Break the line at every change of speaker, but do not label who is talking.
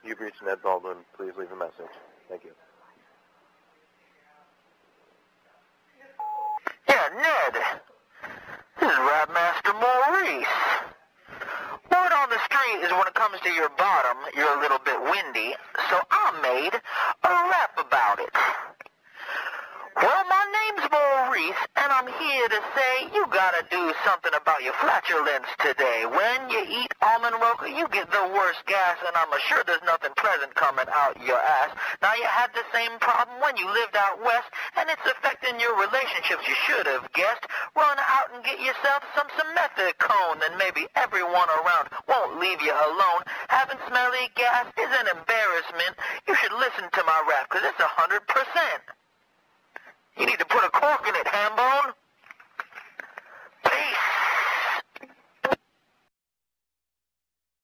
You've reached Ned Baldwin. Please leave a message. Thank you.
Yeah, Ned. This is Rapmaster Maurice. Word on the street is when it comes to your bottom, you're a little bit windy, so I made a rap about it. Well, my name's Maurice, and I'm here to say you gotta do something about your flatulence today. When you eat almond roca, you get the worst gas, and I'm sure there's nothing pleasant coming out your ass. Now, you had the same problem when you lived out west, and it's affecting your relationships. You should have guessed. Run out and get yourself some methadone, and maybe everyone around won't leave you alone. Having smelly gas is an embarrassment. You should listen to my rap, 'cause it's 100%. You need to put a cork in it, Hambone.